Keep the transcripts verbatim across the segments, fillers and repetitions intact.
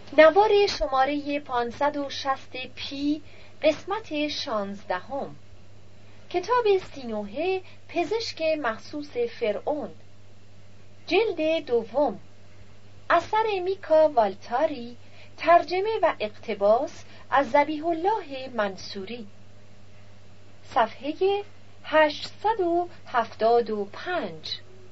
نوار شماره پانصد و شصت پی قسمت شانزدهم. کتاب سینوحه پزشک مخصوص فرعون، جلد دوم، اثر میکا والتاری، ترجمه و اقتباس از ذبیح الله منصوری، صفحه هشتصد و هفتاد و پنج.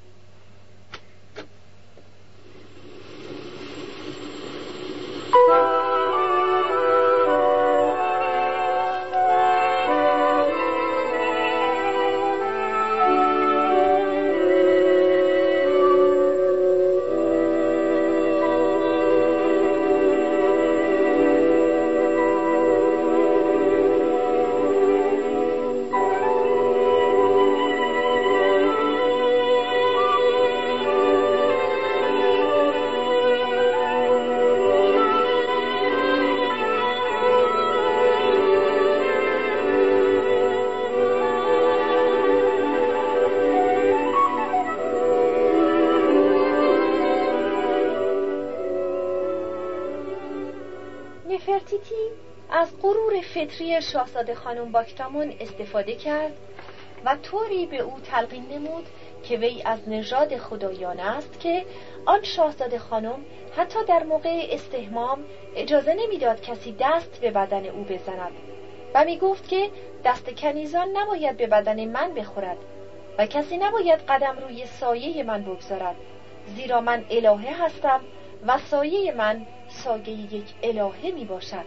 نفرتیتی از غرور فطری شاهزاده خانم باکتامون استفاده کرد و طوری به او تلقین نمود که وی از نژاد خدایان است که آن شاهزاده خانم حتی در موقع استحمام اجازه نمیداد کسی دست به بدن او بزند و می گفت که دست کنیزان نباید به بدن من بخورد و کسی نباید قدم روی سایه من بگذارد، زیرا من الهه هستم و سایه من سایه یک الهه می باشد.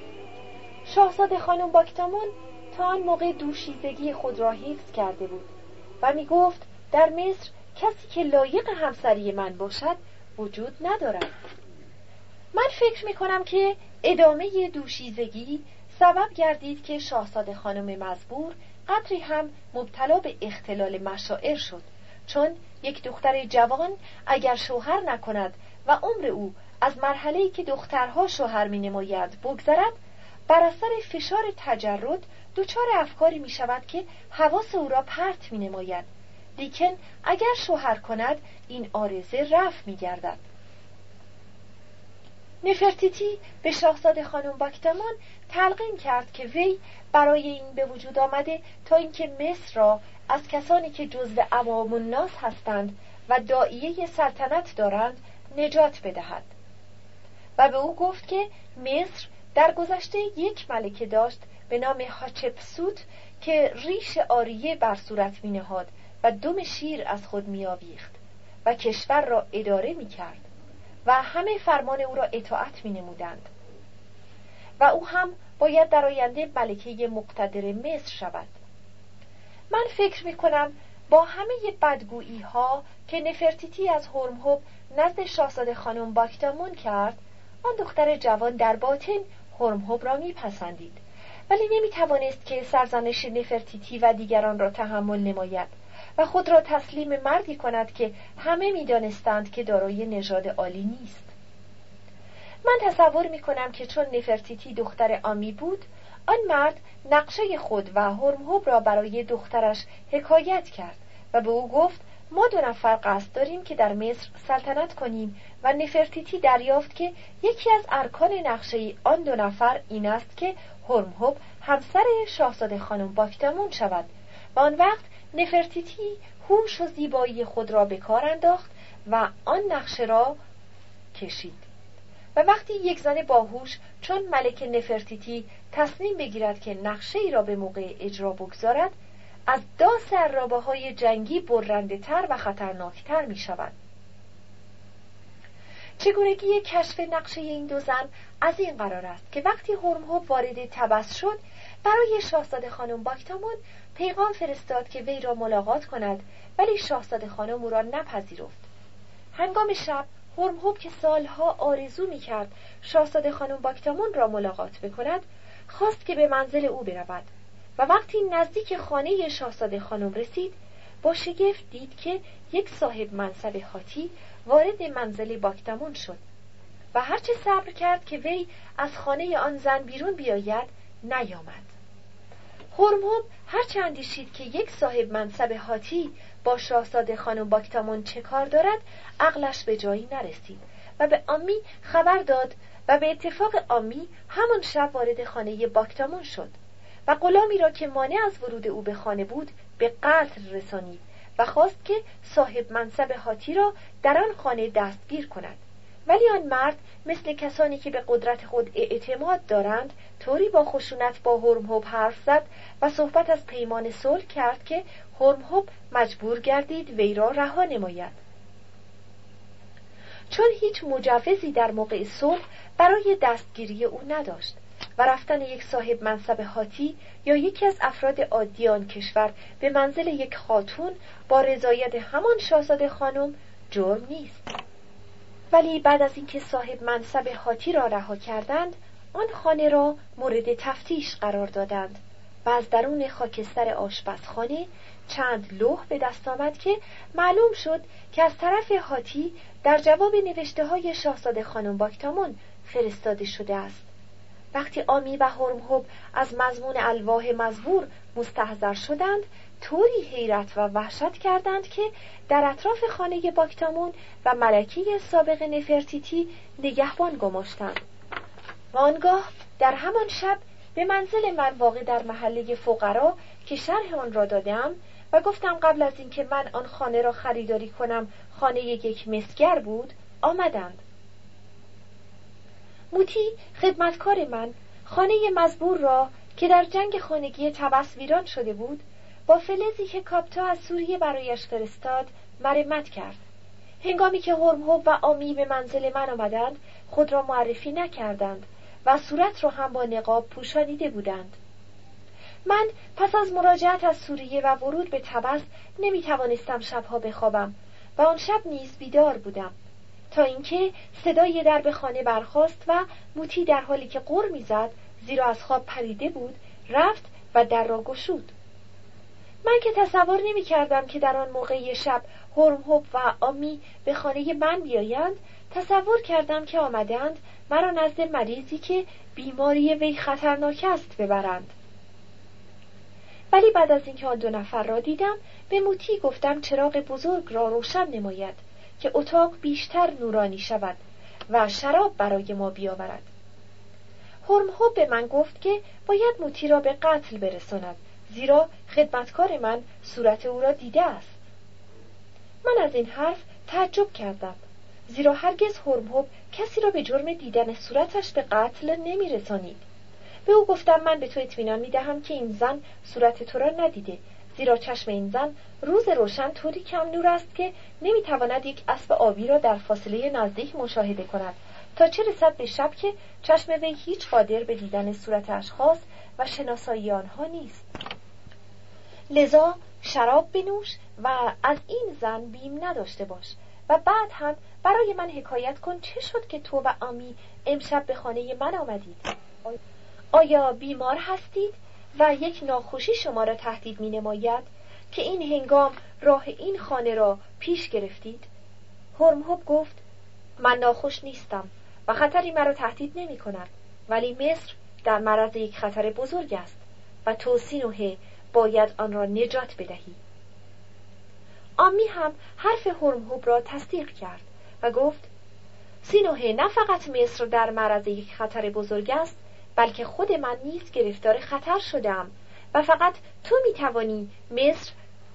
شاهزاده خانم باکتامون تا آن موقع دوشیزگی خود را حفظ کرده بود و می گفت در مصر کسی که لایق همسری من باشد وجود ندارد. من فکر می کنم که ادامه دوشیزگی سبب گردید که شاهزاده خانم مزبور قدری هم مبتلا به اختلال مشاعر شد، چون یک دختر جوان اگر شوهر نکند و عمر او از مرحله‌ای که دخترها شوهر می‌نمایند بگذرد، بر اثر فشار تجرد دچار افکاری می‌شود که حواس او را پرت می‌نماید، لیکن اگر شوهر کند این عارضه رفع می‌گردد. نفرتیتی به شاهزاده خانم باکتامون تلقین کرد که وی برای این به وجود آمده تا اینکه مصر را از کسانی که جزو عوام الناس هستند و داعیه سلطنت دارند نجات بدهد و به او گفت که مصر در گذشته یک ملکه داشت به نام هاتشپسوت که ریش آریه بر صورت می نهاد و دم شیر از خود می آویخت و کشور را اداره می کرد و همه فرمان او را اطاعت می نمودند و او هم باید در آینده ملکه مقتدر مصر شود. من فکر می کنم با همه بدگویی ها که نفرتیتی از هرمهب نزد شاهزاده خانم باکتامون کرد، آن دختر جوان در باطن هرمهب را میپسندید، ولی نمیتوانست که سرزنش نفرتیتی و دیگران را تحمل نماید و خود را تسلیم مردی کند که همه میدانستند که دارای نژاد عالی نیست. من تصور میکنم که چون نفرتیتی دختر عامی بود، آن مرد نقشه خود و هرمهب را برای دخترش حکایت کرد و به او گفت ما دو نفر قصد داریم که در مصر سلطنت کنیم و نفرتیتی دریافت که یکی از ارکان نقشه آن دو نفر این است که هرمهب همسر شاهزاده خانم باکتامون شود و آن وقت نفرتیتی هوش و زیبایی خود را به کار انداخت و آن نقشه را کشید و وقتی یک زن باهوش چون ملکه نفرتیتی تصمیم بگیرد که نقشه ای را به موقع اجرا بگذارد، از داس عرابه های جنگی برنده تر و خطرناکتر می شود. چگونگی کشف نقشه این دو زن از این قرار است که وقتی هرمهب وارد طبس شد، برای شاهزاده خانم باکتامون پیغام فرستاد که وی را ملاقات کند، ولی شاهزاده خانم او را نپذیرفت. هنگام شب هرمهب که سالها آرزو می کرد شاهزاده خانم باکتامون را ملاقات بکند، خواست که به منزل او برود و وقتی نزدیک خانه شاهزاده خانم رسید، با شگفت دید که یک صاحب منصب هاتی وارد منزل باکتامون شد و هرچه صبر کرد که وی از خانه آن زن بیرون بیاید نیامد. هرمهب هرچه اندیشید که یک صاحب منصب هاتی با شاهزاده خانم باکتامون چه کار دارد، عقلش به جایی نرسید و به آمی خبر داد و به اتفاق عامی همان شب وارد خانه باکتامون شد و غلامی را که مانع از ورود او به خانه بود به قتل رسانید و خواست که صاحب منصب هاتی را در آن خانه دستگیر کند. ولی آن مرد مثل کسانی که به قدرت خود اعتماد دارند طوری با خشونت با هرمهوب حرف زد و صحبت از پیمان صلح کرد که هرمهوب مجبور گردید وی را رها نماید. چون هیچ مجوزی در موقع صلح برای دستگیری او نداشت و رفتن یک صاحب منصب هاتی یا یکی از افراد عادی آن کشور به منزل یک خاتون با رضایت همان شاهزاده خانم جرم نیست. ولی بعد از اینکه صاحب منصب هاتی را رها کردند، آن خانه را مورد تفتیش قرار دادند و از درون خاکستر آشپزخانه چند لوح به دست آمد که معلوم شد که از طرف هاتی در جواب نوشته های شاهزاده خانم باکتامون فرستاده شده است. وقتی آمی و هرمهوب از مضمون الواح مزبور مستحضر شدند، طوری حیرت و وحشت کردند که در اطراف خانه باکتامون و ملکه سابق نفرتیتی نگهبان گماشتند و آنگاه در همان شب به منزل من واقع در محله فقرا که شرح آن را دادم و گفتم قبل از اینکه من آن خانه را خریداری کنم خانه یک مسگر بود آمدند. موتی خدمتکار من خانه مزبور را که در جنگ خانگی طبس ویران شده بود با فلزی که کاپتا از سوریه برایش فرستاد مرمت کرد. هنگامی که هرمهوب و آمی به منزل من آمدند خود را معرفی نکردند و صورت را هم با نقاب پوشانیده بودند. من پس از مراجعت از سوریه و ورود به طبس نمی توانستم شبها بخوابم و آن شب نیز بیدار بودم تا اینکه صدای درب خانه برخاست و موتی در حالی که غر می‌زد زیرا از خواب پریده بود رفت و در را گشود. من که تصور نمی کردم که در آن موقع شب هرمهوب و آمی به خانه من بیایند، تصور کردم که آمدند مرا نزد مریضی که بیماری وی خطرناک است ببرند. ولی بعد از اینکه آن دو نفر را دیدم به موتی گفتم چراغ بزرگ را روشن نماید که اتاق بیشتر نورانی شود و شراب برای ما بیاورد. هرمهوب به من گفت که باید موتی را به قتل برساند زیرا خدمتکار من صورت او را دیده است. من از این حرف تعجب کردم زیرا هرگز هرمهوب کسی را به جرم دیدن صورتش به قتل نمی رسانید. به او گفتم من به تو اطمینان می دهم که این زن صورت تو را ندیده زیرا چشم این زن روز روشن طوری کم نور است که نمی تواند یک اسب آبی را در فاصله نزدیک مشاهده کند تا چه رسد به شب که چشم وی هیچ قادر به دیدن صورت اشخاص و شناسایی آنها نیست. لذا شراب بنوش و از این زن بیم نداشته باش و بعد هم برای من حکایت کن چه شد که تو و آمی امشب به خانه من آمدید. آیا بیمار هستید و یک ناخوشی شما را تهدید می نماید که این هنگام راه این خانه را پیش گرفتید؟ هرمهوب گفت من ناخوش نیستم و خطری مرا تهدید نمی کند، ولی مصر در معرض یک خطر بزرگ است و تو سینوهه باید آن را نجات بدهی. آمی هم حرف هرمهوب را تصدیق کرد و گفت سینوهه نه فقط مصر در معرض یک خطر بزرگ است بلکه خود من نیز گرفتار خطر شدم و فقط تو میتوانی مصر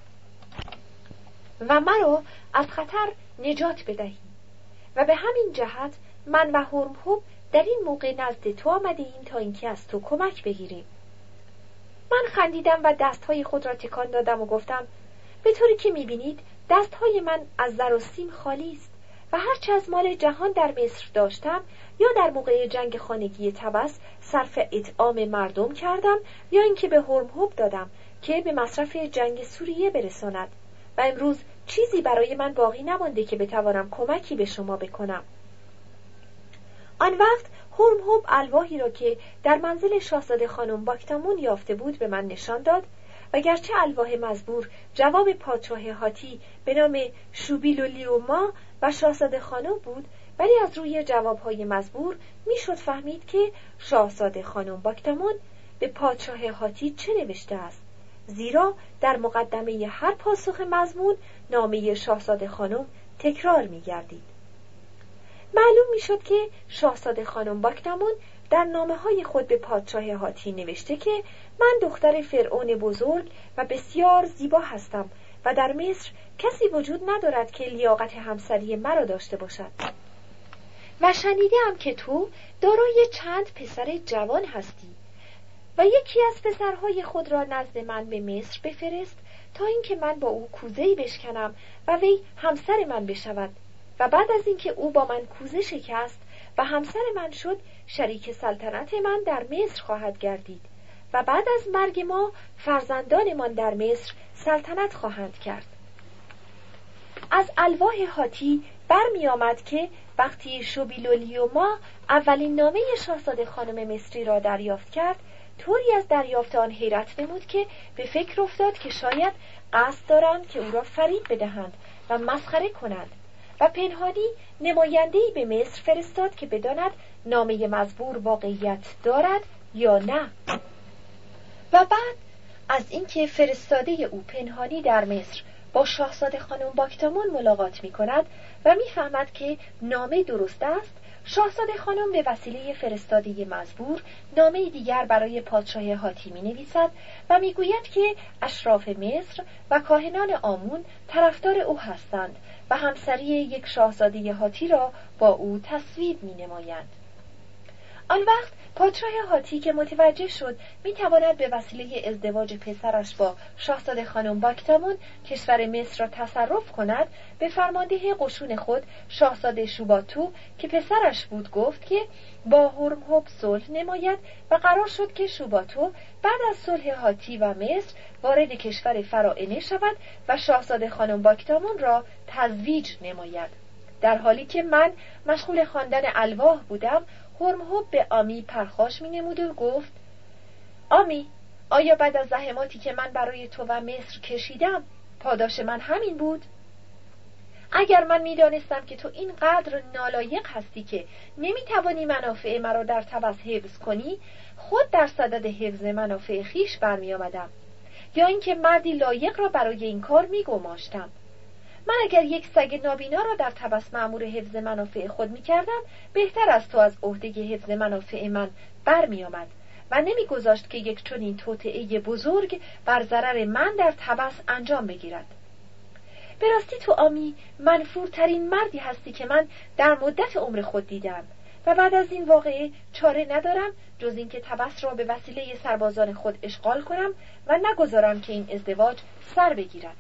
و مرا از خطر نجات بدهی و به همین جهت من و هرمهوب در این موقع نزد تو آمده ایم تا اینکه از تو کمک بگیریم. من خندیدم و دستهای خود را تکان دادم و گفتم به طوری که میبینید دستهای من از زر و سیم خالی است و هرچه از مال جهان در مصر داشتم یا در موقع جنگ خانگی طبس صرف اطعام مردم کردم یا اینکه به هرمهوب دادم که به مصرف جنگ سوریه برساند و امروز چیزی برای من باقی نمانده که بتوانم کمکی به شما بکنم. آن وقت هرمهوب الواحی را که در منزل شاهزاده خانم باکتامون یافته بود به من نشان داد و گرچه الواح مزبور جواب پادشاه هاتی به نام شوبیل و لیوما و شاهزاده خانم بود، ولی از روی جوابهای مزبور میشد فهمید که شاهزاده خانم باکتامون به پادشاه هاتی چه نوشته است، زیرا در مقدمه هر پاسخ مضمون نامه شاهزاده خانم تکرار می‌گردید. معلوم میشد که شاهزاده خانم باکتامون در نامه‌های خود به پادشاه هاتی نوشته که من دختر فرعون بزرگ و بسیار زیبا هستم و در مصر کسی وجود ندارد که لیاقت همسری مرا داشته باشد. و شنیدم که تو دارای چند پسر جوان هستی و یکی از پسرهای خود را نزد من به مصر بفرست تا اینکه من با او کوزه‌ای بشکنم و وی همسر من بشود و بعد از اینکه او با من کوزه شکست و همسر من شد، شریک سلطنت من در مصر خواهد گردید و بعد از مرگ ما فرزندانمان در مصر سلطنت خواهند کرد. از الواح هاتی برمی آمد که وقتی شوبیلولیوما اولین نامه شاهزاده خانم مصری را دریافت کرد، طوری از دریافت آن حیرت نمود که به فکر افتاد که شاید قصد دارند که او را فریب بدهند و مسخره کنند و پنهانی نماینده‌ای به مصر فرستاد که بداند نامه مزبور واقعیت دارد یا نه. و بعد از اینکه فرستاده او پنهانی در مصر با شاهزاده خانم باکتامون ملاقات می کند و می فهمد که نامه درست است، شاهزاده خانم به وسیله فرستاده مزبور نامه دیگر برای پادشاه هاتی می نویسد و می گوید که اشراف مصر و کاهنان آمون طرفدار او هستند و همسری یک شاهزاده هاتی را با او تصویب می نمایند. آن وقت پادشاه هاتی که متوجه شد می تواند به وسیله ازدواج پسرش با شاهزاده خانم باکتامون کشور مصر را تصرف کند، به فرمانده قشون خود شاهزاده شوباتو که پسرش بود گفت که با هورمهوب صلح نماید و قرار شد که شوباتو بعد از صلح هاتی و مصر وارد کشور فراعنه شود و شاهزاده خانم باکتامون را تزویج نماید. در حالی که من مشغول خواندن الواح بودم، هورمهوب به آمی پرخاش می نمود و گفت: آمی، آیا بعد از زحماتی که من برای تو و مصر کشیدم پاداش من همین بود؟ اگر من می دانستم که تو اینقدر نالایق هستی که نمی توانی منافع مرا در تبس حفظ کنی، خود در صدد حفظ منافع خیش برمی آمدم، یا اینکه مردی لایق را برای این کار می گماشتم. من اگر یک سگ نابینا را در تبس مأمور حفظ منافع خود می کردم، بهتر از تو از عهده حفظ منافع من برمی آمد و نمی گذاشت که یک چنین توطئه بزرگ بر ضرر من در تبس انجام بگیرد. به راستی تو آمی منفورترین مردی هستی که من در مدت عمر خود دیدم و بعد از این واقعه چاره ندارم جز اینکه تبس را به وسیله سربازان خود اشغال کنم و نگذارم که این ازدواج سر بگیرد.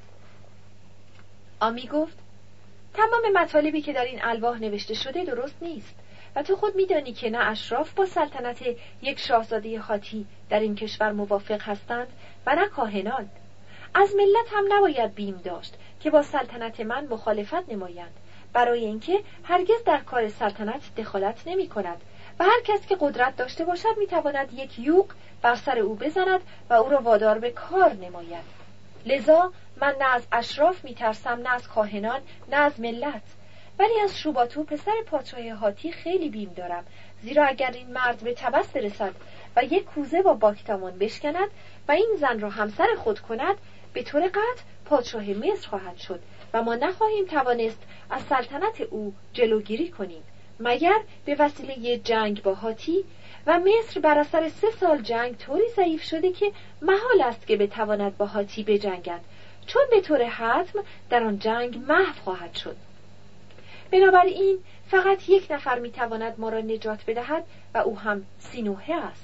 آمی گفت: تمام مطالبی که در این الواح نوشته شده درست نیست و تو خود میدانی که نه اشراف با سلطنت یک شاهزاده هاتی در این کشور موافق هستند و نه کاهنان. از ملت هم نباید بیم داشت که با سلطنت من مخالفت نمایند، برای اینکه هرگز در کار سلطنت دخالت نمی کند و هر کس که قدرت داشته باشد می تواند یک یوغ بر سر او بزند و او را وادار به کار نماید. لذا من نه از اشراف می ترسم، نه از کاهنان، نه از ملت، ولی از شوباتو پسر پادشاه هاتی خیلی بیم دارم، زیرا اگر این مرد به تبس برسد و یک کوزه با باکتامون بشکند و این زن را همسر خود کند، به طور قطع پادشاه مصر خواهد شد و ما نخواهیم توانست از سلطنت او جلوگیری کنیم مگر به وسیله جنگ با هاتی، و مصر بر اثر سه سال جنگ طوری ضعیف شده که محال است که بتواند با هاتی بجنگد، چون به طور حتم در آن جنگ محو خواهد شد. بنابراین فقط یک نفر میتواند ما را نجات بدهد و او هم سینوهه است.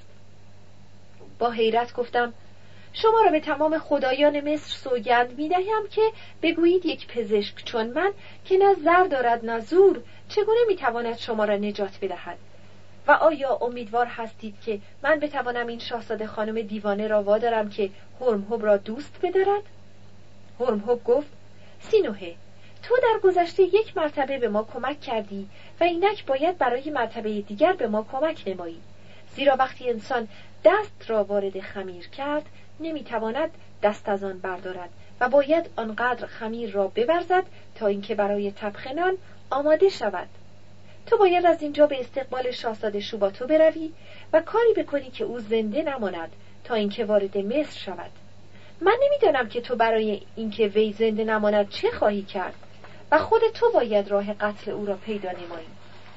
با حیرت گفتم: شما را به تمام خدایان مصر سوگند میدهم که بگویید یک پزشک چون من که نه زر دارد نه زور چگونه میتواند شما را نجات بدهد؟ و آیا امیدوار هستید که من بتوانم این شاهزاده خانم دیوانه را وادارم که هورمهوب را دوست بدارد؟ هورمهوب گفت: سینوهه، تو در گذشته یک مرتبه به ما کمک کردی و اینک باید برای مرتبه دیگر به ما کمک نمایی، زیرا وقتی انسان دست را وارد خمیر کرد نمیتواند دست از آن بردارد و باید آنقدر خمیر را بورزد تا اینکه برای طبخ نان آماده شود. تو باید از اینجا به استقبال شاهزاده شوباتو بروی و کاری بکنی که او زنده نماند تا اینکه وارد مصر شود. من نمیدانم که تو برای اینکه وی زنده نماند چه خواهی کرد و خود تو باید راه قتل او را پیدا نمایی.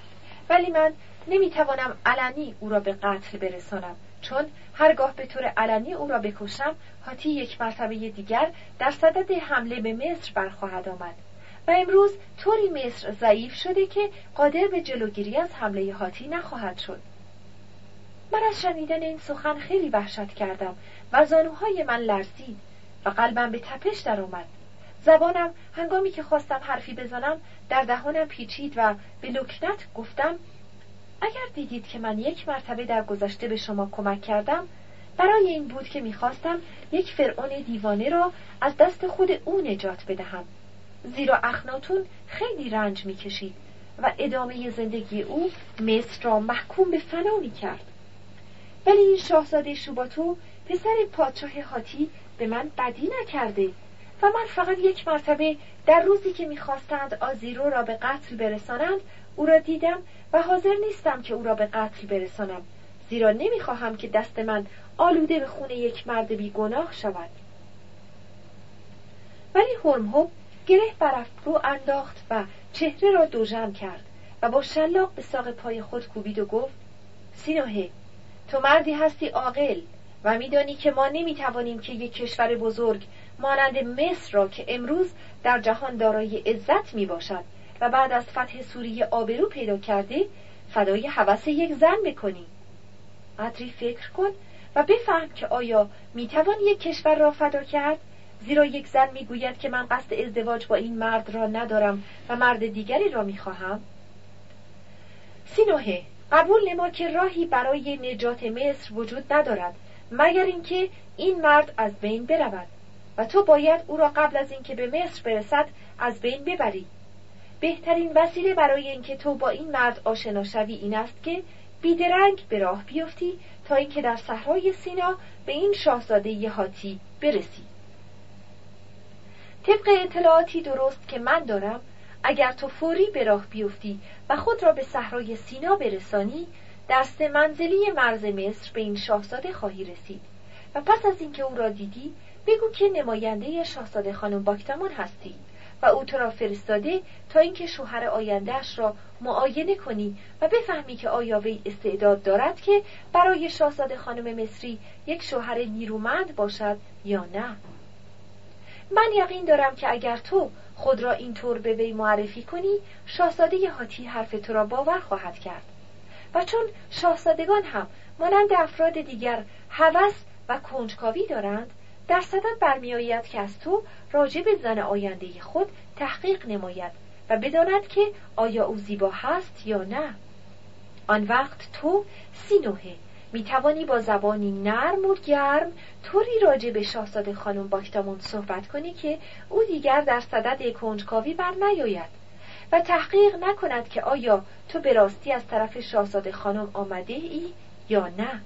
ولی من نمیتوانم علنی او را به قتل برسانم، چون هرگاه به طور علنی او را بکشم، هاتی یک مرتبه دیگر در صدد حمله به مصر برخواهد آمد و امروز طوری مصر ضعیف شده که قادر به جلوگیری از حمله هاتی نخواهد شد. من از شنیدن این سخن خیلی وحشت کردم و زانوهای من لرزید و قلبم به تپش در آمد. زبانم هنگامی که خواستم حرفی بزنم در دهانم پیچید و به لکنت گفتم: اگر دیدید که من یک مرتبه در گذشته به شما کمک کردم، برای این بود که میخواستم یک فرعون دیوانه را از دست خود او نجات بدهم، زیرا اخناتون خیلی رنج میکشید و ادامه زندگی او مصر را محکوم به فنا میکرد. ولی این شاهزاده شوباتو پسر پادشاه هاتی به من بدی نکرده و من فقط یک مرتبه در روزی که میخواستند آزیرو را به قتل برسانند او را دیدم و حاضر نیستم که او را به قتل برسانم، زیرا نمیخواهم که دست من آلوده به خون یک مرد بیگناه شود. ولی هرمهب گره بر افرو انداخت و چهره را دوژم کرد و با شلاق به ساق پای خود کوبید و گفت: سینوهه، تو مردی هستی عاقل و میدانی که ما نمیتوانیم که یک کشور بزرگ مانند مصر را که امروز در جهان دارای عزت میباشد و بعد از فتح سوریه آبرو پیدا کرده فدای هوس یک زن بکنی. قدری فکر کن و بفهم که آیا میتوان یک کشور را فدا کرد، زیرا یک زن میگوید که من قصد ازدواج با این مرد را ندارم و مرد دیگری را میخواهم. سینوهه، قبول نما که راهی برای نجات مصر وجود ندارد مگر اینکه این مرد از بین برود و تو باید او را قبل از اینکه به مصر برسد از بین ببری. بهترین وسیله برای اینکه تو با این مرد آشنا شوی این است که بیدرنگ به راه بیفتی تا اینکه در صحرای سینا به این شاهزاده هاتی برسی. طبق اطلاعاتی درست که من دارم، اگر تو فوری به راه بیفتی و خود را به صحرای سینا برسانی، در سه منزلی مرز مصر به این شاهزاده خواهی رسید و پس از اینکه او را دیدی بگو که نماینده شاهزاده خانم باکتمان هستی و او تو را فرستاده تا اینکه شوهر آینده‌اش را معاینه کنی و بفهمی که آیا وی استعداد دارد که برای شاهزاده خانم مصری یک شوهر نیرومند باشد یا نه. من یقین دارم که اگر تو خود را اینطور به وی معرفی کنی، شاهزاده هاتی حرف تو را باور خواهد کرد و چون شاهزادگان هم مانند افراد دیگر هوس و کنجکاوی دارند، در صدد برمی‌آید که از تو راجع به زن آینده خود تحقیق نماید و بداند که آیا او زیبا هست یا نه. آن وقت تو سینوهه می توانی با زبانی نرم و گرم طوری راجع به شاهزاده خانم باکتامون صحبت کنی که او دیگر در صدد کنجکاوی بر نیاید و تحقیق نکند که آیا تو به راستی از طرف شاهزاده خانم آمده ای یا نه.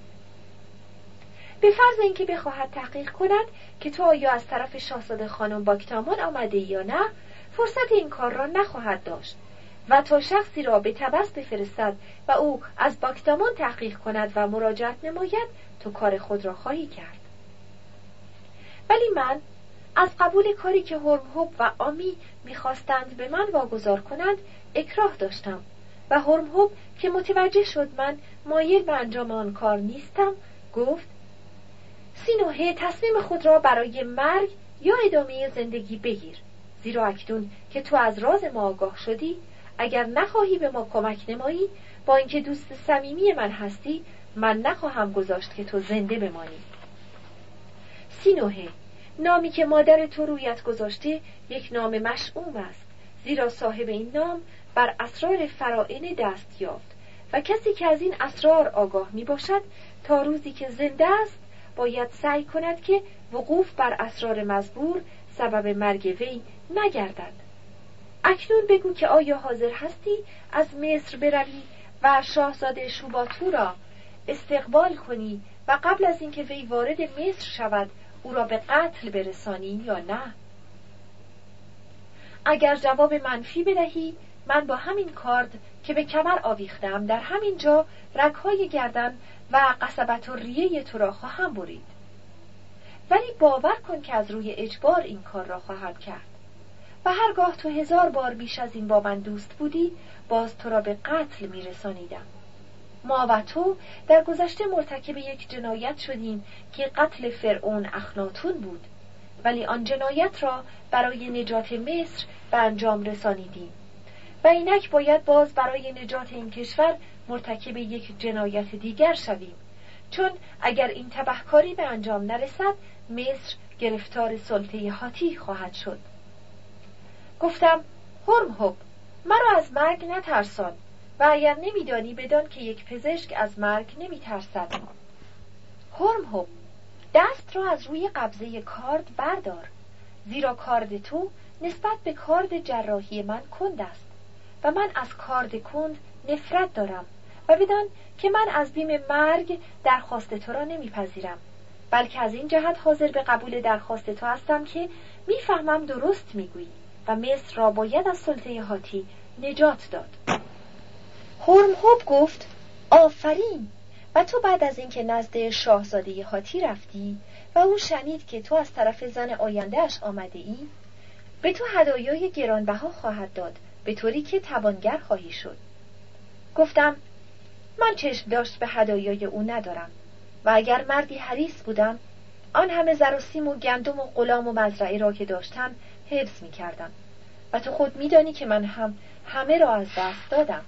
به فرض اینکه بخواهد تحقیق کند که تو آیا از طرف شاهزاده خانم باکتامان آمده یا نه، فرصت این کار را نخواهد داشت و تا شخصی را به تبس بفرستد و او از باکتامان تحقیق کند و مراجعت نماید، تو کار خود را خواهی کرد. ولی من از قبول کاری که هرمهب و آمی میخواستند به من واگذار کنند اکراه داشتم و هرمهب که متوجه شد من مایل به انجام آن کار نیستم گفت: سینوهه، تصمیم خود را برای مرگ یا ادامه زندگی بگیر، زیرا اکنون که تو از راز ما آگاه شدی، اگر نخواهی به ما کمک نمایی، با اینکه دوست صمیمی من هستی، من نخواهم گذاشت که تو زنده بمانی. سینوهه، نامی که مادر تو رویت گذاشته یک نام مشؤوم است، زیرا صاحب این نام بر اسرار فرائن دست یافت و کسی که از این اسرار آگاه می باشد تا روزی که زنده است باید سعی کند که وقوف بر اسرار مزبور سبب مرگ وی نگردد. اکنون بگو که آیا حاضر هستی از مصر بروی و شاهزاده شوباتو را استقبال کنی و قبل از اینکه وی وارد مصر شود او را به قتل برسانی یا نه؟ اگر جواب منفی بدهی، من با همین کارد که به کمر آویختم در همین جا رگ‌های گردن و قصبت و ریه تو را خواهم برید. ولی باور کن که از روی اجبار این کار را خواهم کرد و هرگاه تو هزار بار بیش از این با من دوست بودی باز تو را به قتل می رسانیدم. ما و تو در گذشته مرتکب یک جنایت شدیم که قتل فرعون اخناتون بود، ولی آن جنایت را برای نجات مصر به انجام رسانیدیم و اینک باید باز برای نجات این کشور مرتکب یک جنایت دیگر شویم، چون اگر این تبهکاری به انجام نرسد مصر گرفتار سلطه هاتی خواهد شد. گفتم هرمهب، مرا از مرگ نترسان و اگر نمیدانی بدان که یک پزشک از مرگ نمیترسد. هرمهب، دست را از روی قبضه کارد بردار، زیرا کارد تو نسبت به کارد جراحی من کند است و من از کارد کند نفرت دارم و بدان که من از بیم مرگ درخواست تو را نمیپذیرم، بلکه از این جهت حاضر به قبول درخواست تو هستم که میفهمم درست میگویی و مصر را باید از سلطه هاتی نجات داد. هرمهب گفت آفرین. و تو بعد از اینکه نزد شاهزاده هاتی رفتی و او شنید که تو از طرف زن آیندهش آمده ای، به تو هدایای گرانبها خواهد داد، به طوری که توانگر خواهی شد. گفتم من چشم داشت به هدایای او ندارم و اگر مردی حریص بودم آن همه زر و سیم و گندم و غلام و مزرعه را که داشتم حفظ می کردم و تو خود می دانی که من هم همه را از دست دادم.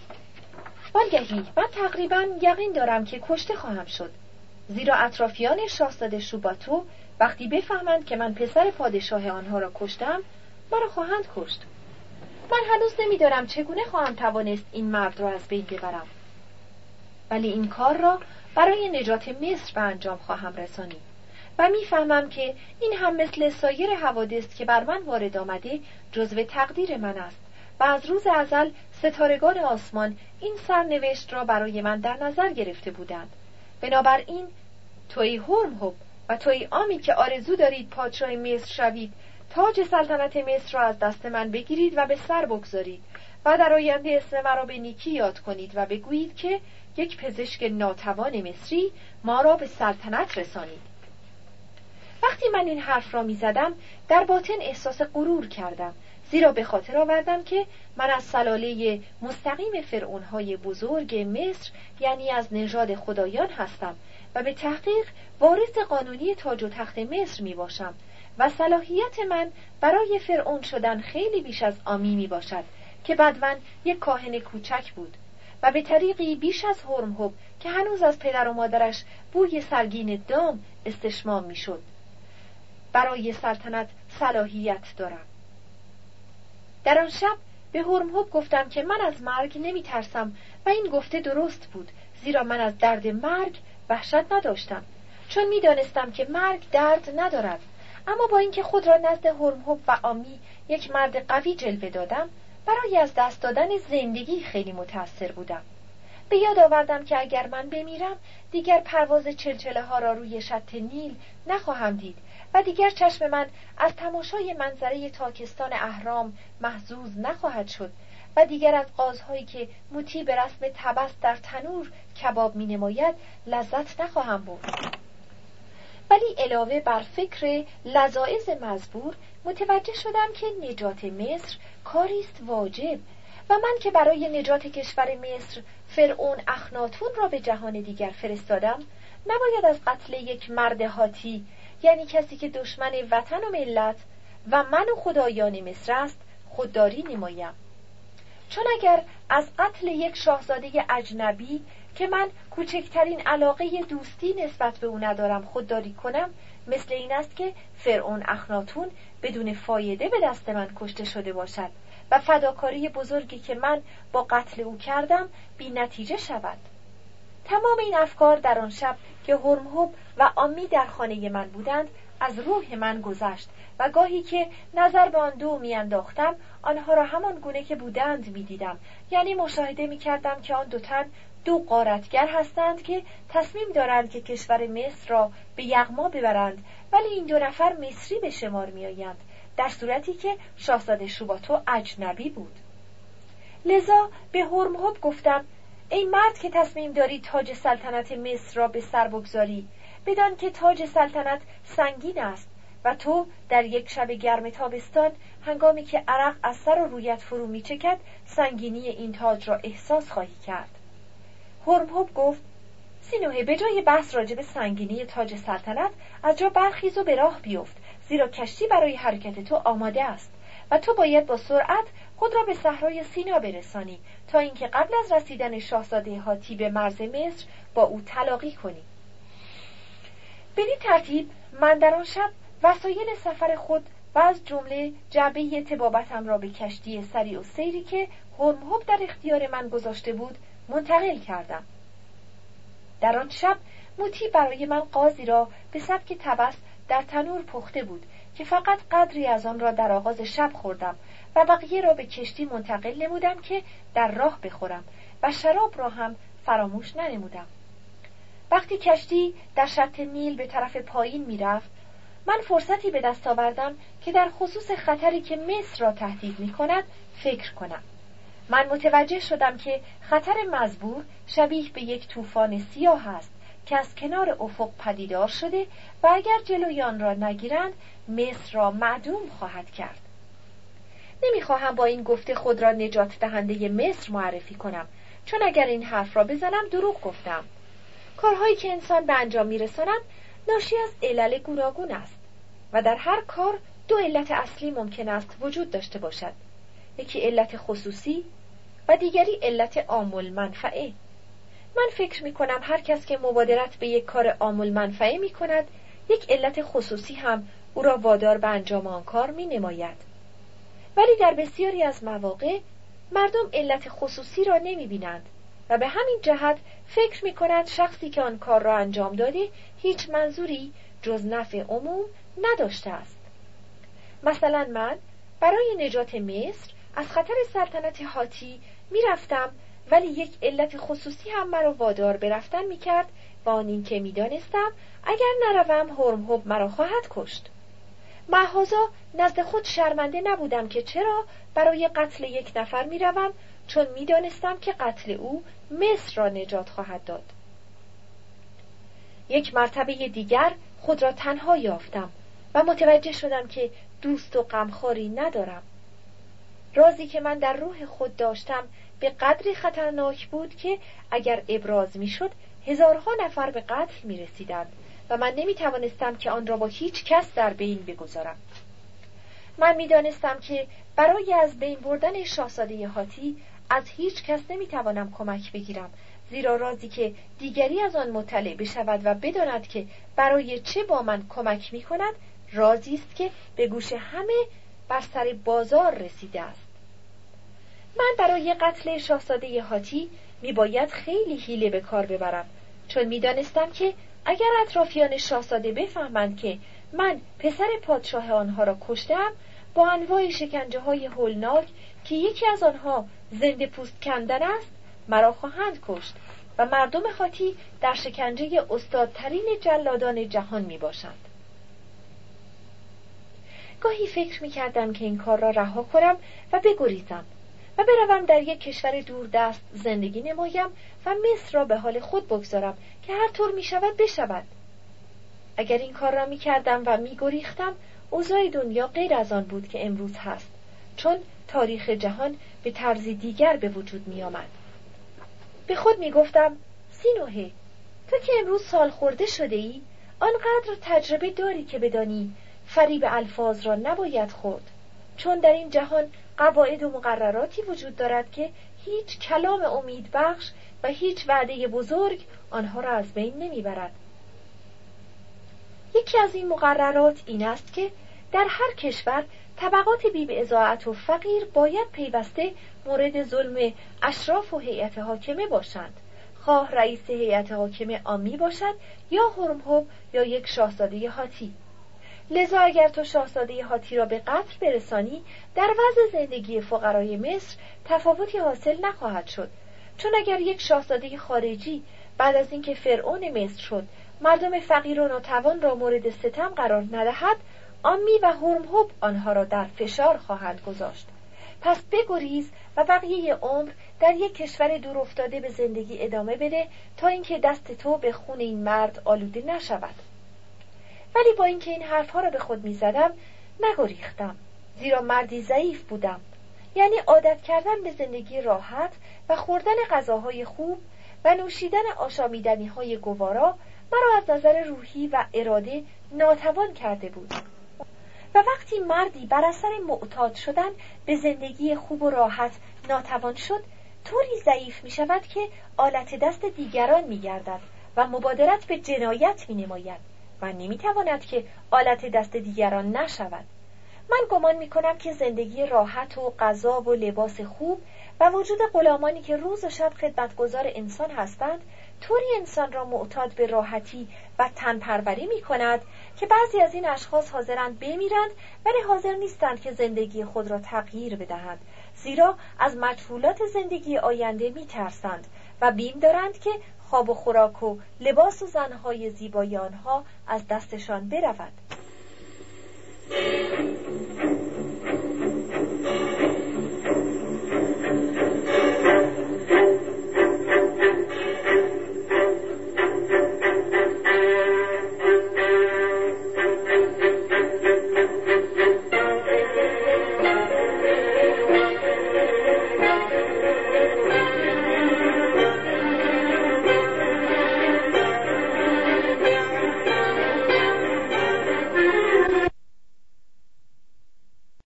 وانگهی من تقریبا یقین دارم که کشته خواهم شد، زیرا اطرافیان شاهزاده شوباتو وقتی بفهمند که من پسر پادشاه آنها را کشتم مرا خواهند کشت. من هنوز نمیدانم چگونه خواهم توانست این مرد را از بین ببرم، ولی این کار را برای نجات مصر به انجام خواهم رسانید و میفهمم که این هم مثل سایر حوادث که بر من وارد آمده جزو تقدیر من است و از روز ازل ستارگان آسمان این سرنوشت را برای من در نظر گرفته بودند. بنابراین توی هرمهب و توی آمی که آرزو دارید پادشاه مصر شوید، تاج سلطنت مصر را از دست من بگیرید و به سر بگذارید و در آینده اسم مرا به نیکی یاد کنید و بگویید که یک پزشک ناتوان مصری ما را به سلطنت رسانید. وقتی من این حرف را می زدم در باطن احساس غرور کردم، زیرا به خاطر آوردم که من از سلاله مستقیم فرعونهای بزرگ مصر یعنی از نژاد خدایان هستم و به تحقیق وارث قانونی تاج و تخت مصر می باشم و صلاحیت من برای فرعون شدن خیلی بیش از آمی می باشد که بدون یک کاهن کوچک بود و به طریقی بیش از هرمهب که هنوز از پدر و مادرش بوی سرگین دام استشمام می شد. برای سلطنت صلاحیت دارم. در آن شب به هرمهب گفتم که من از مرگ نمی ترسم و این گفته درست بود، زیرا من از درد مرگ وحشت نداشتم، چون می دانستم که مرگ درد ندارد. اما با اینکه خود را نزد هرمهب و آمی یک مرد قوی جلوه دادم، برای از دست دادن زندگی خیلی متأثر بودم. به یاد آوردم که اگر من بمیرم دیگر پرواز چلچله ها را روی شط نیل نخواهم دید و دیگر چشم من از تماشای منظره تاکستان اهرام محظوظ نخواهد شد و دیگر از قازهایی که موتی به رسم تبس در تنور کباب می نماید لذت نخواهم برد. ولی علاوه بر فکر لذایذ مزبور متوجه شدم که نجات مصر کاریست واجب و من که برای نجات کشور مصر فرعون اخناتون را به جهان دیگر فرستادم نباید از قتل یک مرد هاتی، یعنی کسی که دشمن وطن و ملت و من و خدایان مصر است، خودداری نمایم. چون اگر از قتل یک شاهزاده اجنبی که من کوچکترین علاقه دوستی نسبت به او ندارم خودداری کنم، مثل این است که فرعون اخناتون بدون فایده به دست من کشته شده باشد و فداکاری بزرگی که من با قتل او کردم بی نتیجه شود. تمام این افکار در آن شب که هرمهب و آمی در خانه من بودند از روح من گذشت و گاهی که نظر به آن دو میانداختم آنها را همان گونه که بودند میدیدم، یعنی مشاهده میکردم که آن دو تن دو غارتگر هستند که تصمیم دارند که کشور مصر را به یغما ببرند، ولی این دو نفر مصری به شمار میآیند، در صورتی که شاهزاده شوباتو اجنبی بود. لذا به هرمهب گفتم ای مرد که تصمیم داری تاج سلطنت مصر را به سر بگذاری، بدان که تاج سلطنت سنگین است و تو در یک شب گرم تابستان هنگامی که عرق از سر و رویت فرو می‌چکد سنگینی این تاج را احساس خواهی کرد. هورمهوب گفت: سینوهه، به جای بحث راجع به سنگینی تاج سلطنت از جا برخیز و به راه بیفت، زیرا کشتی برای حرکت تو آماده است و تو باید با سرعت خود را به صحرای سینا برسانی تا اینکه قبل از رسیدن شاهزاده هاتی به مرز مصر با او تلاقی کنی. بدین ترتیب من در آن شب وسایل سفر خود و از جمله جعبه طبابتم را به کشتی سریع و سیری که هورمهوب در اختیار من گذاشته بود منتقل کردم. در آن شب موتی برای من قازی را به سبک تبس در تنور پخته بود که فقط قدری از آن را در آغاز شب خوردم و بقیه را به کشتی منتقل نمودم که در راه بخورم و شراب را هم فراموش ننمودم. وقتی کشتی در شط نیل به طرف پایین می رفت، من فرصتی به دست آوردم که در خصوص خطری که مصر را تهدید می کند فکر کنم. من متوجه شدم که خطر مزبور شبیه به یک طوفان سیاه است که از کنار افق پدیدار شده و اگر جلوی آن را نگیرند مصر را معدوم خواهد کرد. نمیخواهم با این گفته خود را نجات دهنده مصر معرفی کنم، چون اگر این حرف را بزنم دروغ گفتم. کارهایی که انسان به انجام میرساند ناشی از علل گوناگون است و در هر کار دو علت اصلی ممکن است وجود داشته باشد، یکی علت خصوصی و دیگری علت عام المنفعه. من فکر می کنم هر کس که مبادرت به یک کار عام المنفعه می کند یک علت خصوصی هم او را وادار به انجام آن کار می نماید. ولی در بسیاری از مواقع مردم علت خصوصی را نمی بینند و به همین جهت فکر می کنند شخصی که آن کار را انجام داده هیچ منظوری جز نفع عموم نداشته است. مثلا من برای نجات مصر از خطر سلطنت هاتی می رفتم، ولی یک علت خصوصی هم مرا وادار به رفتن می کرد و آن این که می دانستم اگر نروم هورمهوب مرا خواهد کشت. معاذا نزد خود شرمنده نبودم که چرا برای قتل یک نفر می روم، چون می دانستم که قتل او مصر را نجات خواهد داد. یک مرتبه دیگر خود را تنها یافتم و متوجه شدم که دوست و غمخواری ندارم. رازی که من در روح خود داشتم به قدری خطرناک بود که اگر ابراز می شد هزارها نفر به قتل می رسیدند و من نمی توانستم که آن را با هیچ کس در بین بگذارم. من می دانستم که برای از بین بردن شاهزاده هاتی از هیچ کس نمی توانم کمک بگیرم، زیرا رازی که دیگری از آن مطلع بشود و بداند که برای چه با من کمک می کند رازی است که به گوش همه بر سر بازار رسیده است. من برای قتل شاهزاده هاتی می باید خیلی حیله به کار ببرم، چون می دانستم که اگر اطرافیان شاهزاده بفهمند که من پسر پادشاه آنها را کشتم، با انواع شکنجه های هولناک که یکی از آنها زنده پوست کندن است مرا خواهند کشت و مردم هاتی در شکنجه استادترین جلادان جهان می باشند. گاهی فکر می کردم که این کار را رها کنم و بگریزم و بروم در یک کشور دوردست زندگی نمایم و مصر را به حال خود بگذارم که هر طور می شود بشود. اگر این کار را می کردم و می گریختم، اوضاع دنیا غیر از آن بود که امروز هست، چون تاریخ جهان به طرزی دیگر به وجود می آمد. به خود می گفتم: سینوهه، تو که امروز سال خورده شده ای، آنقدر تجربه داری که بدانی فریب الفاظ را نباید خورد، چون در این جهان قواعد و مقرراتی وجود دارد که هیچ کلام امید بخش و هیچ وعده بزرگ آنها را از بین نمیبرد. یکی از این مقررات این است که در هر کشور طبقات بی بضاعت و فقیر باید پیوسته مورد ظلم اشراف و هیئت حاکمه باشند، خواه رئیس هیئت حاکمه عامی باشد یا هورمهوب یا یک شاهزاده هاتی. لذا اگر تو شاهزاده هاتی را به قتل برسانی، در وضع زندگی فقرای مصر تفاوتی حاصل نخواهد شد، چون اگر یک شاهزاده خارجی بعد از اینکه فرعون مصر شد مردم فقیر و ناتوان را مورد ستم قرار ندهد، عامی و هورمهوب آنها را در فشار خواهند گذاشت. پس بگریز و بقیه عمر در یک کشور دور افتاده به زندگی ادامه بده تا اینکه دست تو به خون این مرد آلوده نشود. ولی با اینکه این حرفها را به خود می‌زدم نگریختم، زیرا مردی ضعیف بودم. یعنی عادت کردن به زندگی راحت و خوردن غذاهای خوب و نوشیدن آشامیدنی‌های گوارا مرا از نظر روحی و اراده ناتوان کرده بود. و وقتی مردی بر اثر معتاد شدن به زندگی خوب و راحت ناتوان شد، طوری ضعیف می شود که آلت دست دیگران می گردد و مبادرت به جنایت می نماید و نمی تواند که آلت دست دیگران نشود. من گمان می کنم که زندگی راحت و غذا و لباس خوب و وجود غلامانی که روز و شب خدمتگزار انسان هستند طوری انسان را معتاد به راحتی و تنپروری می کند که بعضی از این اشخاص حاضرند بمیرند ولی حاضر نیستند که زندگی خود را تغییر بدهند، زیرا از مجهولات زندگی آینده می ترسند و بیم دارند که خواب و خوراک و لباس و زنهای زیبای آنها از دستشان برود.